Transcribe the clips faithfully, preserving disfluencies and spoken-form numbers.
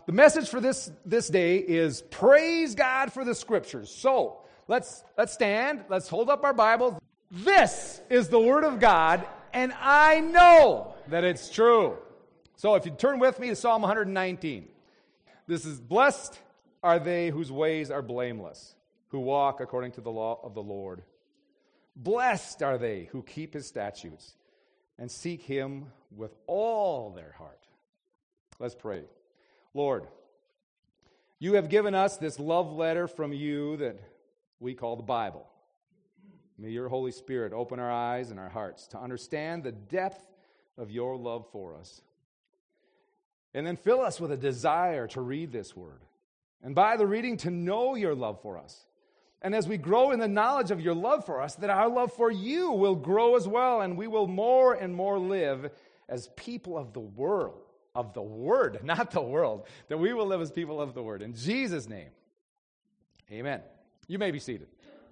the message for this, this day is praise God for the Scriptures. So, let's, let's stand. Let's hold up our Bibles. This is the Word of God, and I know that it's true. So, if you turn with me to Psalm one nineteen. This is, blessed are they whose ways are blameless, who walk according to the law of the Lord. Blessed are they who keep his statutes and seek him with all their heart. Let's pray. Lord, you have given us this love letter from you that we call the Bible. May your Holy Spirit open our eyes and our hearts to understand the depth of your love for us. And then fill us with a desire to read this word. And by the reading, to know your love for us. And as we grow in the knowledge of your love for us, that our love for you will grow as well, and we will more and more live as people of the world. Of the Word, not the world, that we will live as people of the Word. In Jesus' name, amen. You may be seated.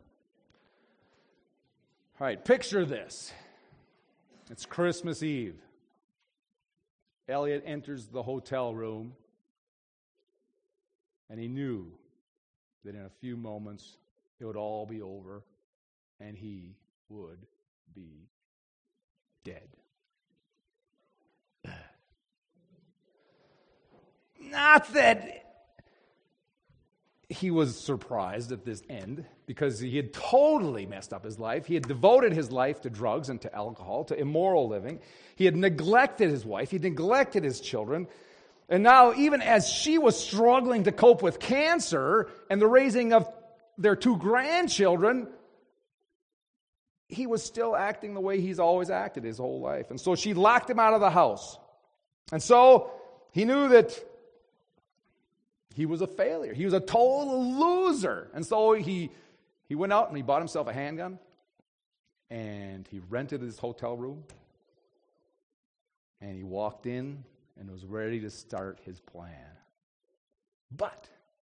All right, picture this. It's Christmas Eve. Elliot enters the hotel room, and he knew that in a few moments it would all be over, and he would be dead. Not that he was surprised at this end, because he had totally messed up his life. He had devoted his life to drugs and to alcohol, to immoral living. He had neglected his wife. He had neglected his children. And now, even as she was struggling to cope with cancer and the raising of their two grandchildren, he was still acting the way he's always acted his whole life. And so she locked him out of the house. And so he knew that he was a failure. He was a total loser. And so he he went out and he bought himself a handgun, and he rented his hotel room, and he walked in and was ready to start his plan. But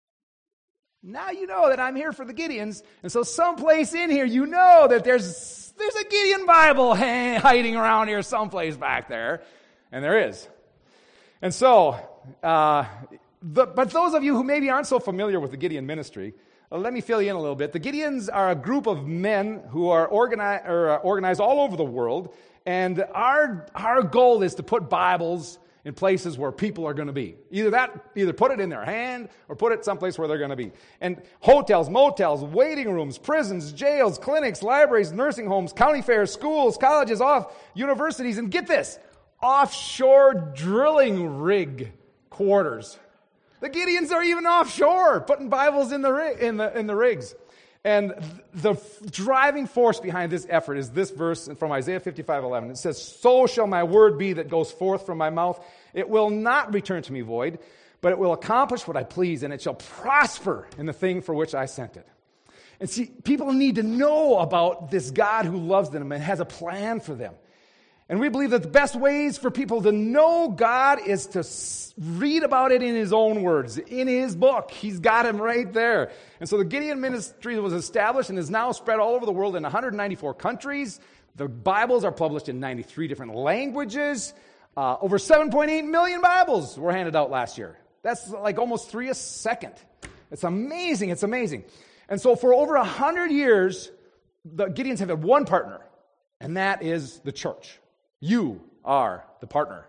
now you know that I'm here for the Gideons, and so someplace in here you know that there's there's a Gideon Bible hiding around here someplace back there, and there is. And so, uh, the, but those of you who maybe aren't so familiar with the Gideon ministry, uh, let me fill you in a little bit. The Gideons are a group of men who are organi- or, uh, organized all over the world, and our our goal is to put Bibles in places where people are going to be. Either that, either put it in their hand or put it someplace where they're going to be. And hotels, motels, waiting rooms, prisons, jails, clinics, libraries, nursing homes, county fairs, schools, colleges, off universities, and get this, offshore drilling rig quarters. The Gideons are even offshore, putting Bibles in the rig, in the in the rigs. And the f- driving force behind this effort is this verse from Isaiah fifty-five eleven. It says, "So shall my word be that goes forth from my mouth. It will not return to me void, but it will accomplish what I please, and it shall prosper in the thing for which I sent it." And see, people need to know about this God who loves them and has a plan for them. And we believe that the best ways for people to know God is to read about it in his own words, in his book. He's got him right there. And so the Gideon ministry was established and is now spread all over the world in one hundred ninety-four countries. The Bibles are published in ninety-three different languages. Uh, over seven point eight million Bibles were handed out last year. That's like almost three a second. It's amazing. It's amazing. And so for over one hundred years, the Gideons have had one partner, and that is the church. You are the partner.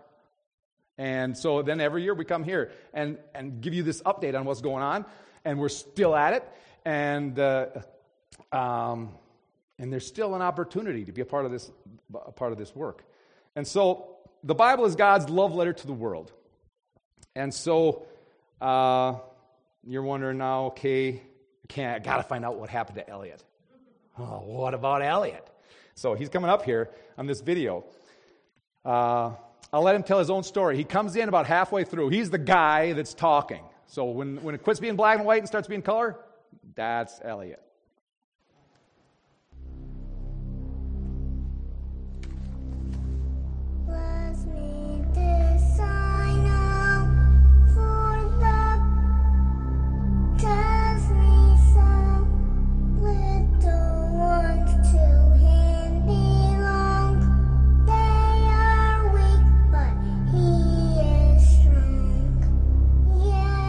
And so then every year we come here and, and give you this update on what's going on, and we're still at it, and uh, um, and there's still an opportunity to be a part of this a part of this work. And so the Bible is God's love letter to the world. And so uh, you're wondering now, okay, can't I got to find out what happened to Elliot. Oh, what about Elliot? So he's coming up here on this video. Uh, I'll let him tell his own story. He comes in about halfway through. He's the guy that's talking. So when, when it quits being black and white and starts being color, that's Elliot. Yeah.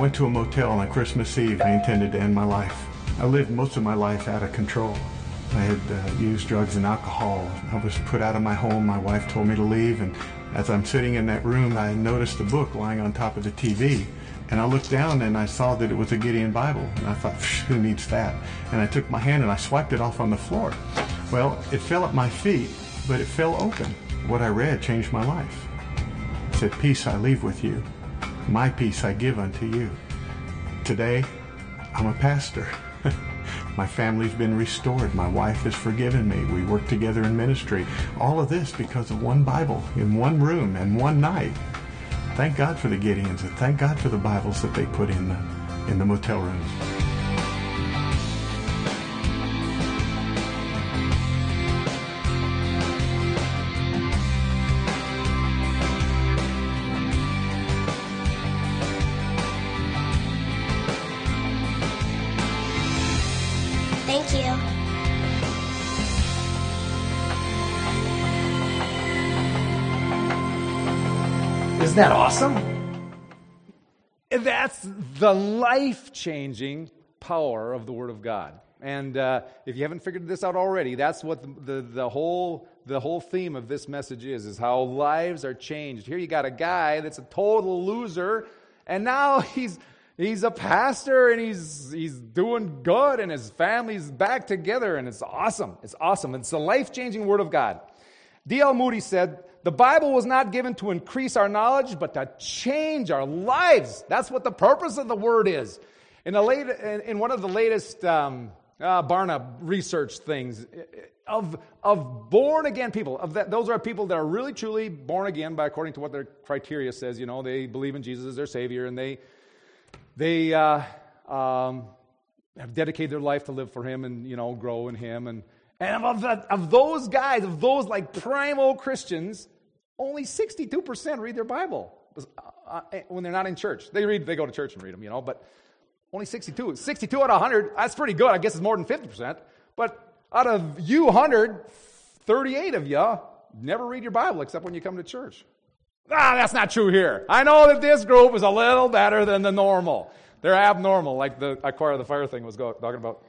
went to a motel on Christmas Eve. I intended to end my life. I lived most of my life out of control. I had uh, used drugs and alcohol. I was put out of my home. My wife told me to leave, and as I'm sitting in that room, I noticed a book lying on top of the T V. And I looked down and I saw that it was a Gideon Bible. And I thought, who needs that? And I took my hand and I swiped it off on the floor. Well, it fell at my feet, but it fell open. What I read changed my life. It said, peace I leave with you. My peace I give unto you. Today, I'm a pastor. My family's been restored. My wife has forgiven me. We work together in ministry. All of this because of one Bible in one room and one night. Thank God for the Gideons, and thank God for the Bibles that they put in the, in the motel rooms. Thank you. Isn't that awesome? That's the life-changing power of the Word of God. And uh, if you haven't figured this out already, that's what the, the, the whole the whole theme of this message is, is how lives are changed. Here you got a guy that's a total loser, and now he's he's a pastor, and he's he's doing good, and his family's back together, and it's awesome. It's awesome. It's the life-changing Word of God. D L Moody said, the Bible was not given to increase our knowledge, but to change our lives. That's what the purpose of the Word is. In, the late, in one of the latest um, uh, Barna research things, of of born-again people, of that, those are people that are really, truly born again by according to what their criteria says. You know, they believe in Jesus as their Savior, and they, they uh, um, have dedicated their life to live for Him and, you know, grow in Him. And And of, the, of those guys, of those like primo Christians, only sixty-two percent read their Bible uh, when they're not in church. They read, they go to church and read them, you know, but only sixty-two. sixty-two out of one hundred, that's pretty good. I guess it's more than fifty percent. But out of you one hundred, thirty-eight of you never read your Bible except when you come to church. Ah, that's not true here. I know that this group is a little better than the normal. They're abnormal, like the Acquire the Fire thing was go, talking about.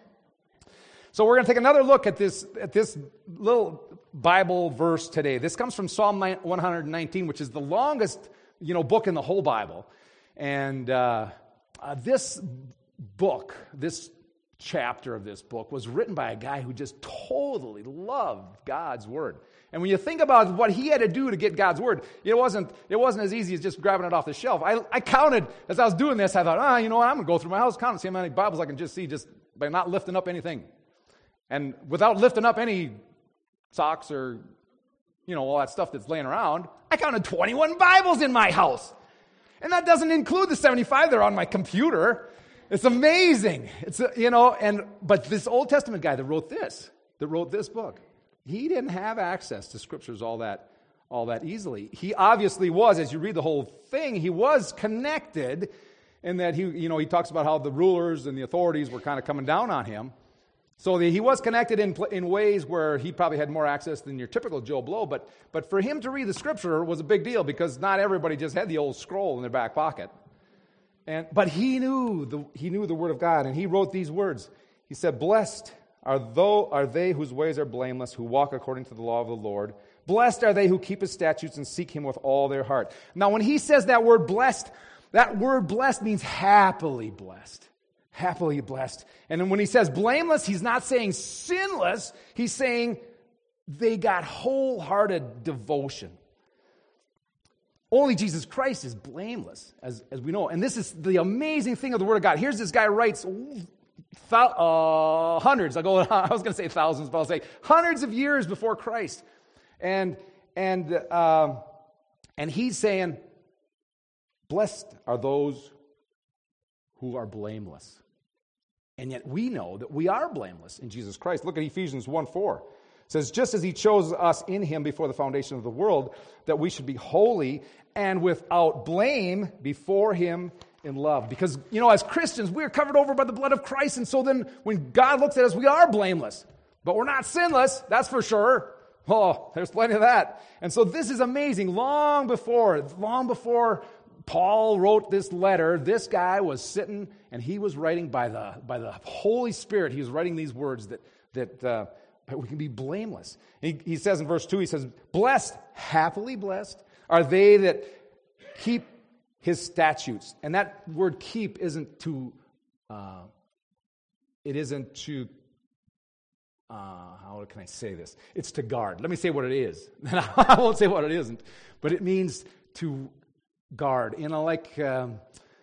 So we're going to take another look at this at this little Bible verse today. This comes from Psalm one nineteen, which is the longest, you know, book in the whole Bible. And uh, uh, this book, this chapter of this book, was written by a guy who just totally loved God's Word. And when you think about what he had to do to get God's Word, it wasn't it wasn't as easy as just grabbing it off the shelf. I, I counted, as I was doing this, I thought, ah, oh, you know what, I'm going to go through my house, count and see how many Bibles I can just see just by not lifting up anything. And without lifting up any socks or, you know, all that stuff that's laying around, I counted twenty-one Bibles in my house. And that doesn't include the seventy-five that are on my computer. It's amazing. It's, you know, and but this Old Testament guy that wrote this, that wrote this book, he didn't have access to scriptures all that, all that easily. He obviously was, as you read the whole thing, he was connected in that he, you know, he talks about how the rulers and the authorities were kind of coming down on him. So he was connected in in ways where he probably had more access than your typical Joe Blow, but but for him to read the scripture was a big deal because not everybody just had the old scroll in their back pocket. And but he knew the he knew the Word of God, and he wrote these words. He said, "Blessed are though are they whose ways are blameless, who walk according to the law of the Lord. Blessed are they who keep His statutes and seek Him with all their heart." Now, when he says that word blessed, that word blessed means happily blessed. Happily blessed. And then when he says blameless, he's not saying sinless. He's saying they got wholehearted devotion. Only Jesus Christ is blameless, as, as we know. And this is the amazing thing of the Word of God. Here's this guy writes th- uh, hundreds, I'll go, I was going to say thousands, but I'll say hundreds of years before Christ. And, and, uh, and he's saying, blessed are those who are blameless. And yet we know that we are blameless in Jesus Christ. Look at Ephesians one four. It says, just as He chose us in Him before the foundation of the world, that we should be holy and without blame before Him in love. Because, you know, as Christians, we're covered over by the blood of Christ. And so then when God looks at us, we are blameless. But we're not sinless, that's for sure. Oh, there's plenty of that. And so this is amazing. Long before, long before Paul wrote this letter. This guy was sitting, and he was writing by the by the Holy Spirit. He was writing these words that that uh, we can be blameless. He, he says in verse two, he says, "Blessed, happily blessed, are they that keep His statutes." And that word "keep" isn't to, uh, it isn't to. Uh, how can I say this? It's to guard. Let me say what it is. I won't say what it isn't, but it means to guard. You know, like, um,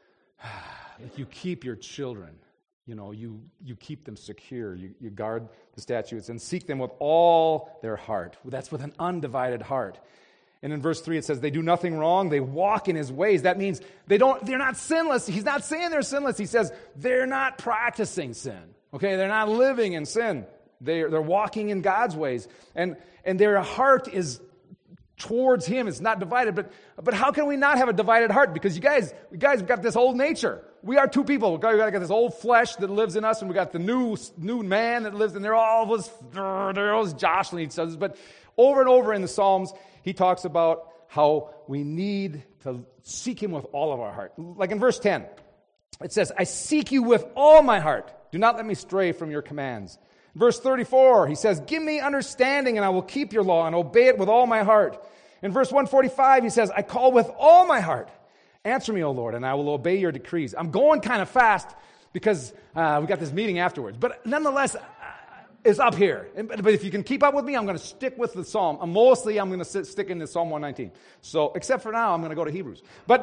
like you keep your children. You know, you you keep them secure. You you guard the statutes and seek them with all their heart. That's with an undivided heart. And in verse three it says, they do nothing wrong. They walk in His ways. That means they don't. They're not sinless. He's not saying they're sinless. He says they're not practicing sin. Okay, they're not living in sin. They're, they're walking in God's ways. And, and their heart is towards Him. It's not divided. But, but how can we not have a divided heart? Because you guys, you guys have got this old nature. We are two people. We've got, we've got this old flesh that lives in us, and we've got the new, new man that lives in there. All of us, they're always jostling each other. But over and over in the Psalms, he talks about how we need to seek Him with all of our heart. Like in verse ten, it says, I seek You with all my heart. Do not let me stray from Your commands. Verse thirty-four, he says, give me understanding and I will keep Your law and obey it with all my heart. In verse one forty-five, he says, I call with all my heart. Answer me, O Lord, and I will obey Your decrees. I'm going kind of fast because uh, we got this meeting afterwards. But nonetheless, uh, it's up here. And, but if you can keep up with me, I'm going to stick with the Psalm. Uh, mostly, I'm going to sit, stick in the Psalm one nineteen. So, except for now, I'm going to go to Hebrews. But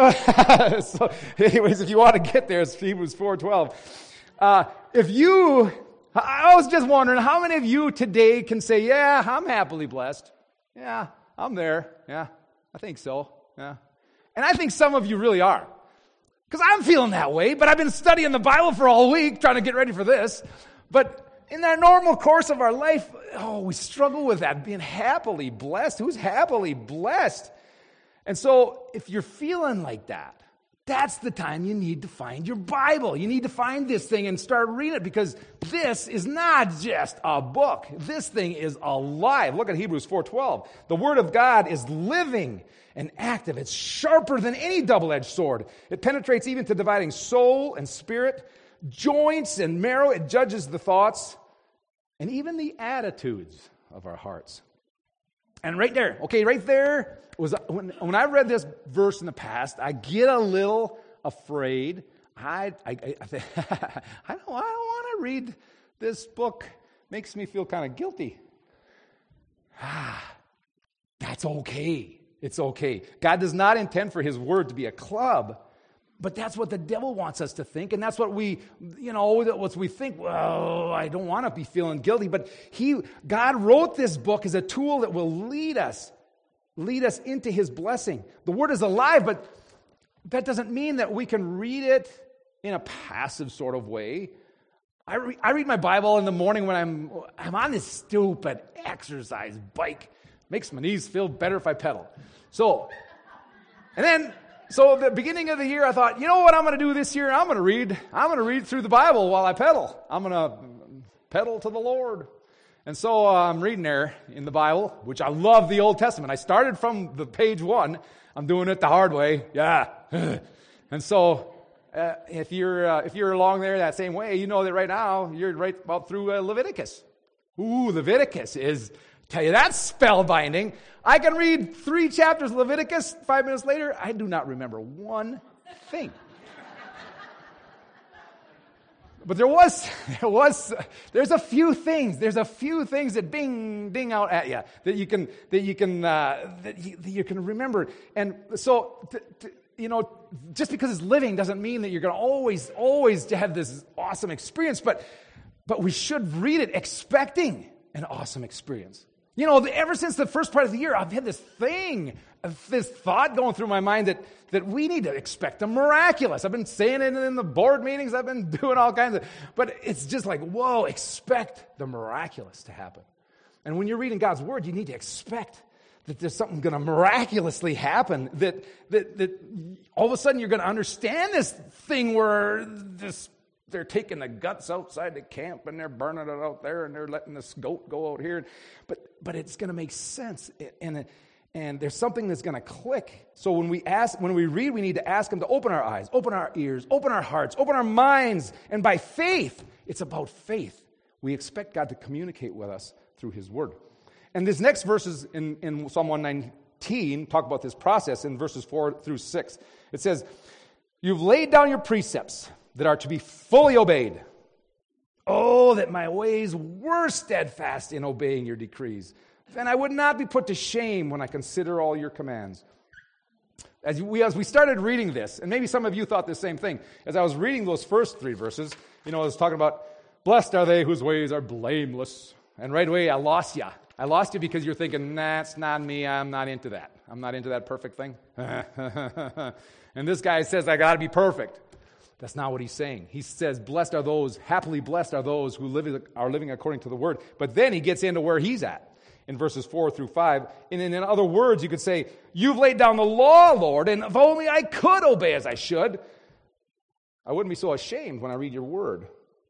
uh, so, anyways, if you want to get there, it's Hebrews four twelve. Uh, if you... I was just wondering, how many of you today can say, yeah, I'm happily blessed. Yeah, I'm there. Yeah, I think so. Yeah. And I think some of you really are. Because I'm feeling that way, but I've been studying the Bible for all week, trying to get ready for this. But in the normal course of our life, oh, we struggle with that, being happily blessed. Who's happily blessed? And so if you're feeling like that, that's the time you need to find your Bible. You need to find this thing and start reading it, because this is not just a book. This thing is alive. Look at Hebrews four twelve. The Word of God is living and active. It's sharper than any double-edged sword. It penetrates even to dividing soul and spirit, joints and marrow. It judges the thoughts and even the attitudes of our hearts. And right there, okay, right there, was when, when I read this verse in the past, I get a little afraid. I I, I, I, think, I don't, I don't want to read this book. Makes me feel kind of guilty. Ah, that's okay. It's okay. God does not intend for His Word to be a club, but that's what the devil wants us to think, and that's what we, you know, what we think, well, I don't want to be feeling guilty, but he, God wrote this book as a tool that will lead us, lead us into His blessing. The Word is alive, but that doesn't mean that we can read it in a passive sort of way. I, re- I read my Bible in the morning when I'm, I'm on this stupid exercise bike. Makes my knees feel better if I pedal. So, and then, so at the beginning of the year, I thought, you know what I'm going to do this year? I'm going to read, I'm going to read through the Bible while I pedal. I'm going to pedal to the Lord. And so uh, I'm reading there in the Bible, which I love the Old Testament. I started from the page one. I'm doing it the hard way. Yeah. And so uh, if you're uh, if you're along there that same way, you know that right now you're right about through uh, Leviticus. Ooh, Leviticus is, tell you, that's spellbinding. I can read three chapters of Leviticus. Five minutes later, I do not remember one thing. But there was, there was, there's a few things. There's a few things that bing, ding out at you that you can, that you can, uh, that, you, that you can remember. And so, t- t- you know, just because it's living doesn't mean that you're going to always, always have this awesome experience. But, but we should read it expecting an awesome experience. You know, ever since the first part of the year, I've had this thing, this thought going through my mind that, that we need to expect the miraculous. I've been saying it in the board meetings. I've been doing all kinds of, but it's just like, whoa, expect the miraculous to happen. And when you're reading God's Word, you need to expect that there's something going to miraculously happen, that, that, that all of a sudden you're going to understand this thing where this they're taking the guts outside the camp and they're burning it out there and they're letting this goat go out here. But but it's going to make sense. And And there's something that's going to click. So when we ask, when we read, we need to ask him to open our eyes, open our ears, open our hearts, open our minds. And by faith, it's about faith. We expect God to communicate with us through his word. And this next verses in, in Psalm one nineteen talk about this process in verses four through six. It says, you've laid down your precepts that are to be fully obeyed. Oh, that my ways were steadfast in obeying your decrees. Then I would not be put to shame when I consider all your commands. As we, as we started reading this, and maybe some of you thought the same thing, as I was reading those first three verses, you know, I was talking about, blessed are they whose ways are blameless. And right away, I lost you. I lost you because you're thinking, nah, it's not me, I'm not into that. I'm not into that perfect thing. And this guy says, I got to be perfect. That's not what he's saying. He says, blessed are those, happily blessed are those who live, are living according to the word. But then he gets into where he's at in verses four through five. And in other words, you could say, you've laid down the law, Lord, and if only I could obey as I should, I wouldn't be so ashamed when I read your word.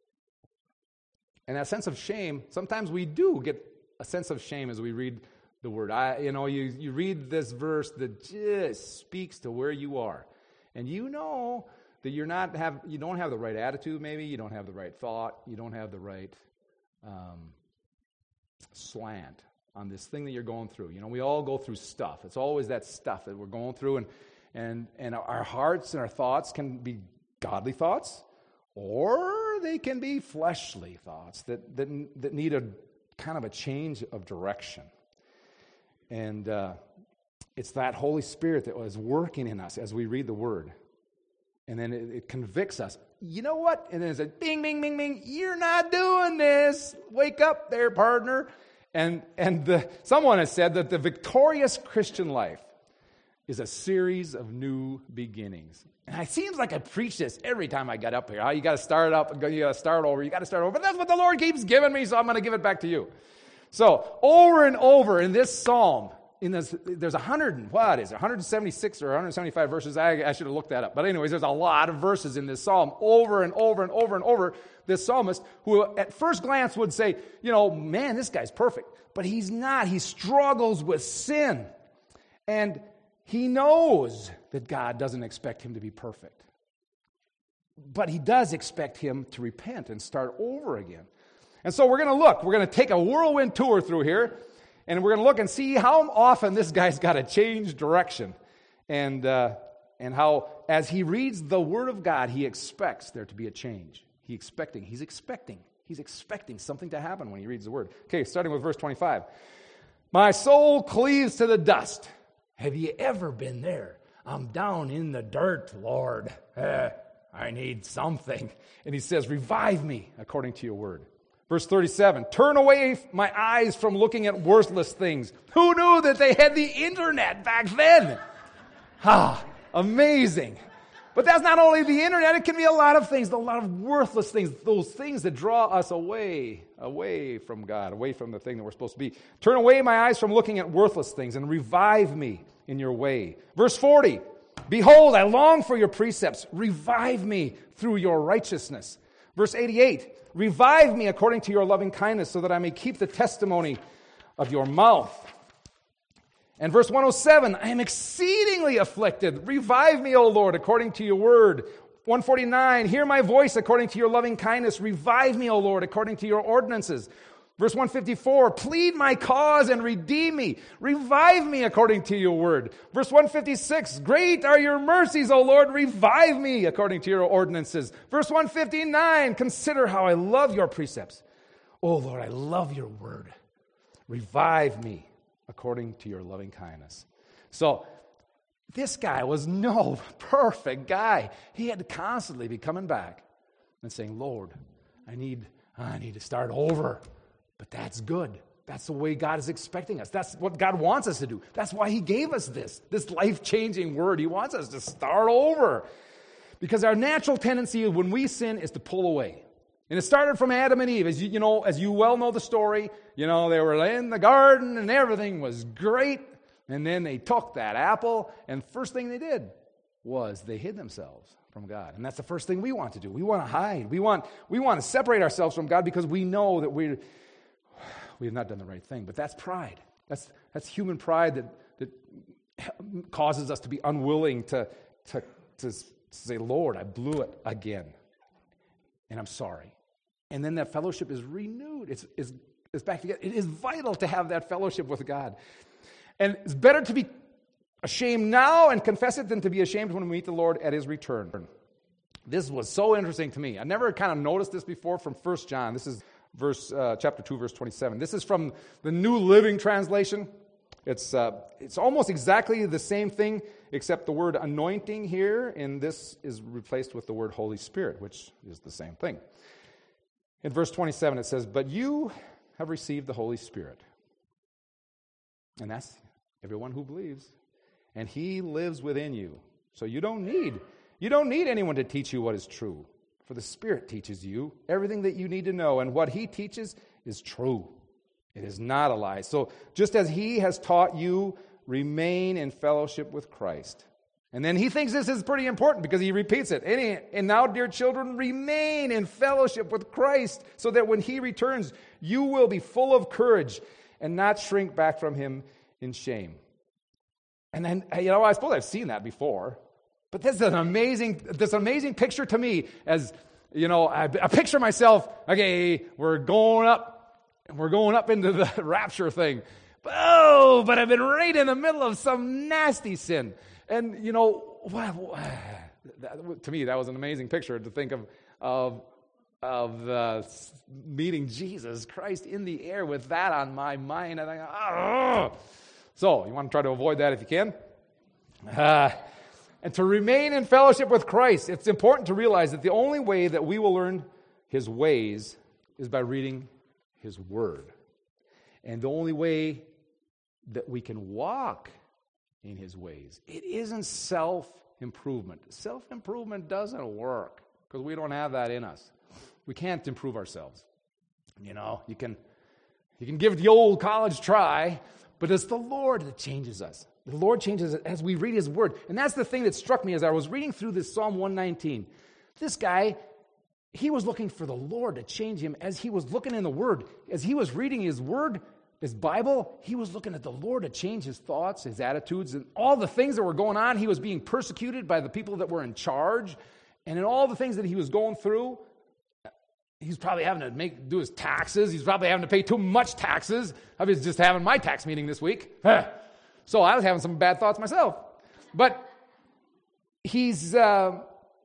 And that sense of shame, sometimes we do get a sense of shame as we read the word. I, you know, you, you read this verse that just speaks to where you are. And you know that you're not have you don't have the right attitude, maybe, you don't have the right thought, you don't have the right um, slant on this thing that you're going through. You know, we all go through stuff. It's always that stuff that we're going through, and and and our hearts and our thoughts can be godly thoughts, or they can be fleshly thoughts that that, that need a kind of a change of direction. And uh, it's that Holy Spirit that was working in us as we read the Word. And then it, it convicts us. You know what? And then it's like, bing, bing, bing, bing, you're not doing this. Wake up there, partner. And and the, someone has said that the victorious Christian life is a series of new beginnings. And it seems like I preach this every time I get up here. How you got to start up, you got to start over, you got to start over. But that's what the Lord keeps giving me, so I'm going to give it back to you. So over and over in this psalm, in this, there's one hundred, what is it, one hundred seventy-six or one hundred seventy-five verses. I, I should have looked that up. But anyways, there's a lot of verses in this psalm over and over and over and over. This psalmist, who at first glance would say, you know, man, this guy's perfect. But he's not. He struggles with sin. And he knows that God doesn't expect him to be perfect. But he does expect him to repent and start over again. And so we're going to look. We're going to take a whirlwind tour through here. And we're going to look and see how often this guy's got to change direction. And, uh, and how, as he reads the Word of God, he expects there to be a change. He expecting. He's expecting. He's expecting something to happen when he reads the Word. Okay, starting with verse twenty-five. My soul cleaves to the dust. Have you ever been there? I'm down in the dirt, Lord. Uh, I need something. And he says, revive me according to your word. Verse thirty-seven, turn away my eyes from looking at worthless things. Who knew that they had the internet back then? Ah, amazing. But that's not only the internet, it can be a lot of things, a lot of worthless things, those things that draw us away, away from God, away from the thing that we're supposed to be. Turn away my eyes from looking at worthless things and revive me in your way. Verse forty, behold, I long for your precepts. Revive me through your righteousness. Verse eighty-eight, revive me according to your loving kindness so that I may keep the testimony of your mouth. And verse one oh seven, I am exceedingly afflicted. Revive me, O Lord, according to your word. one forty-nine, hear my voice according to your loving kindness. Revive me, O Lord, according to your ordinances. Verse one fifty-four, plead my cause and redeem me. Revive me according to your word. Verse one fifty-six, great are your mercies, O Lord. Revive me according to your ordinances. Verse one fifty-nine, consider how I love your precepts. O Lord, I love your word. Revive me according to your loving kindness. So this guy was no perfect guy. He had to constantly be coming back and saying, Lord, I need, I need to start over. But that's good. That's the way God is expecting us. That's what God wants us to do. That's why he gave us this, this life-changing word. He wants us to start over. Because our natural tendency when we sin is to pull away. And it started from Adam and Eve. As you, you know, as you well know the story, you know, they were in the garden and everything was great. And then they took that apple, and first thing they did was they hid themselves from God. And that's the first thing we want to do. We want to hide. We want, we want to separate ourselves from God because we know that we're we have not done the right thing. But that's pride. That's that's human pride that, that causes us to be unwilling to, to, to say, Lord, I blew it again, and I'm sorry. And then that fellowship is renewed. It's, it's, it's back together. It is vital to have that fellowship with God. And it's better to be ashamed now and confess it than to be ashamed when we meet the Lord at his return. This was so interesting to me. I never kind of noticed this before from First John. This is verse uh, chapter two, verse twenty-seven. This is from the New Living Translation. It's uh, it's almost exactly the same thing, except the word anointing here in this is replaced with the word Holy Spirit, which is the same thing. In verse twenty-seven, it says, "But you have received the Holy Spirit." And that's everyone who believes. And he lives within you. So you don't need You don't need anyone to teach you what is true, for the Spirit teaches you everything that you need to know, and what he teaches is true. It is not a lie. So just as he has taught you, remain in fellowship with Christ. And then he thinks this is pretty important because he repeats it. And, he, and now, dear children, remain in fellowship with Christ, so that when he returns, you will be full of courage and not shrink back from him in shame. And then, you know, I suppose I've seen that before. But this is an amazing, this amazing picture to me as, you know, I, I picture myself, okay, we're going up, and we're going up into the rapture thing. Oh, but I've been right in the middle of some nasty sin. And, you know, wow, that, to me, that was an amazing picture to think of, of, of uh, meeting Jesus Christ in the air with that on my mind. And I go, oh. So, you want to try to avoid that if you can? Uh, And to remain in fellowship with Christ, it's important to realize that the only way that we will learn his ways is by reading his word. And the only way that we can walk in his ways, it isn't self-improvement. Self-improvement doesn't work because we don't have that in us. We can't improve ourselves. You know, you can, you can give it the old college try, but it's the Lord that changes us. The Lord changes it as we read his word. And that's the thing that struck me as I was reading through this Psalm one nineteen. This guy, he was looking for the Lord to change him as he was looking in the word. As he was reading his word, his Bible, he was looking at the Lord to change his thoughts, his attitudes, and all the things that were going on. He was being persecuted by the people that were in charge. And in all the things that he was going through, he was probably having to make do his taxes. He's probably having to pay too much taxes. I was just having my tax meeting this week. So I was having some bad thoughts myself. But he's uh,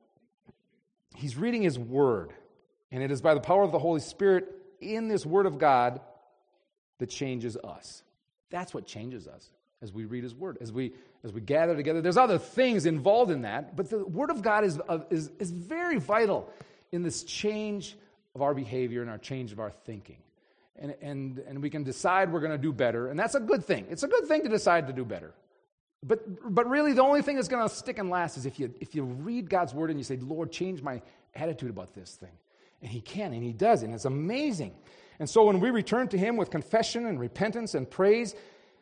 he's reading his word. And it is by the power of the Holy Spirit in this word of God that changes us. That's what changes us as we read his word, as we as we gather together. There's other things involved in that, but the word of God is uh, is is very vital in this change of our behavior and our change of our thinking. And, and and we can decide we're going to do better, and that's a good thing. It's a good thing to decide to do better. But but really, the only thing that's going to stick and last is if you if you read God's word and you say, Lord, change my attitude about this thing. And he can, and he does, and it's amazing. And so when we return to him with confession and repentance and praise,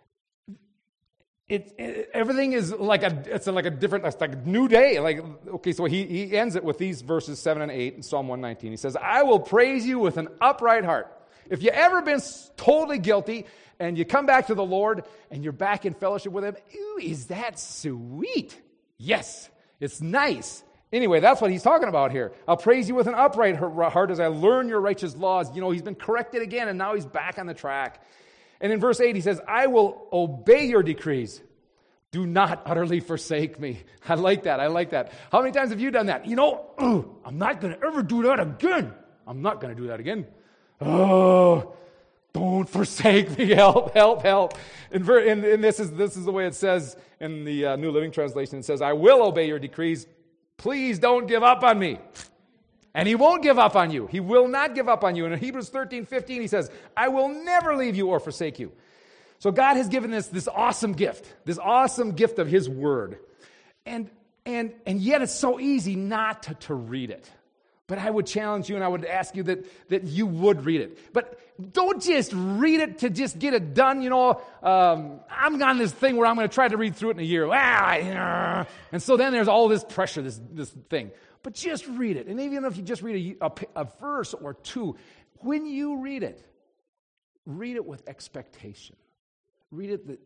it, it everything is like a it's like a different, it's like a new day. Like okay, so he he ends it with these verses seven and eight in Psalm one nineteen. He says, I will praise you with an upright heart. If you've ever been totally guilty and you come back to the Lord and you're back in fellowship with him, ooh, is that sweet? Yes, it's nice. Anyway, that's what he's talking about here. I'll praise you with an upright heart as I learn your righteous laws. You know, he's been corrected again and now he's back on the track. And in verse eight, he says, I will obey your decrees. Do not utterly forsake me. I like that. I like that. How many times have you done that? You know, ooh, I'm not going to ever do that again. I'm not going to do that again. Oh, don't forsake me. Help, help, help. And, ver- and, and this is this is the way it says in the uh, New Living Translation. It says, I will obey your decrees. Please don't give up on me. And he won't give up on you. He will not give up on you. And in Hebrews thirteen fifteen, he says, I will never leave you or forsake you. So God has given us this awesome gift, this awesome gift of his word. And and and yet it's so easy not to, to read it. But I would challenge you and I would ask you that, that you would read it. But don't just read it to just get it done. You know, um, I'm on this thing where I'm going to try to read through it in a year. Ah, and so then there's all this pressure, this, this thing. But just read it. And even if you just read a, a, a verse or two, when you read it, read it with expectation. Read it that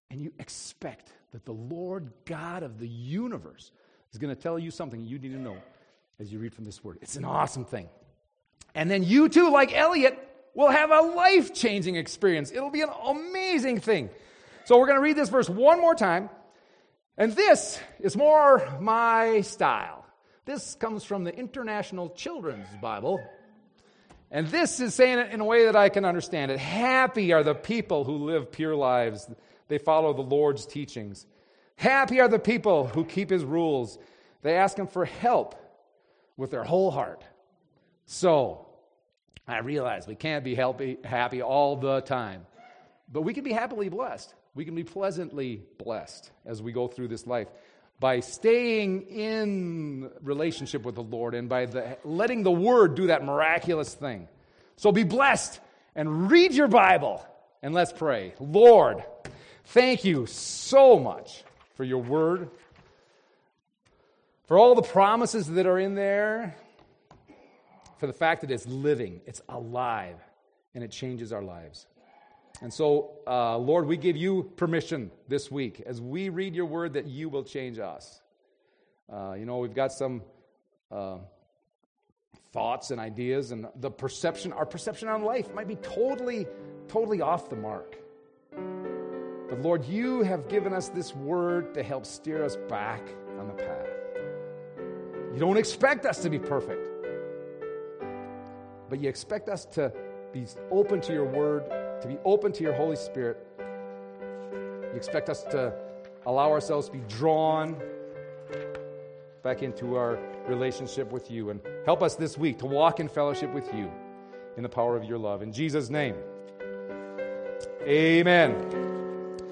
And you expect that the Lord God of the universe is going to tell you something you need to know as you read from this word. It's an awesome thing. And then you too, like Elliot, will have a life-changing experience. It'll be an amazing thing. So we're going to read this verse one more time. And this is more my style. This comes from the International Children's Bible. And this is saying it in a way that I can understand it. Happy are the people who live pure lives. They follow the Lord's teachings. Happy are the people who keep his rules. They ask him for help with their whole heart. So, I realize we can't be happy, happy all the time. But we can be happily blessed. We can be pleasantly blessed as we go through this life by staying in relationship with the Lord and by the, letting the Word do that miraculous thing. So be blessed and read your Bible. And let's pray. Lord, thank you so much for your Word, for all the promises that are in there, for the fact that it's living, it's alive, and it changes our lives. And so, uh, Lord, we give you permission this week as we read your word that you will change us. Uh, you know, we've got some uh, thoughts and ideas, and the perception, our perception on life might be totally, totally off the mark. But Lord, you have given us this word to help steer us back on the path. You don't expect us to be perfect, but you expect us to be open to your word, to be open to your Holy Spirit. You expect us to allow ourselves to be drawn back into our relationship with you, and help us this week to walk in fellowship with you in the power of your love. In Jesus' name, amen.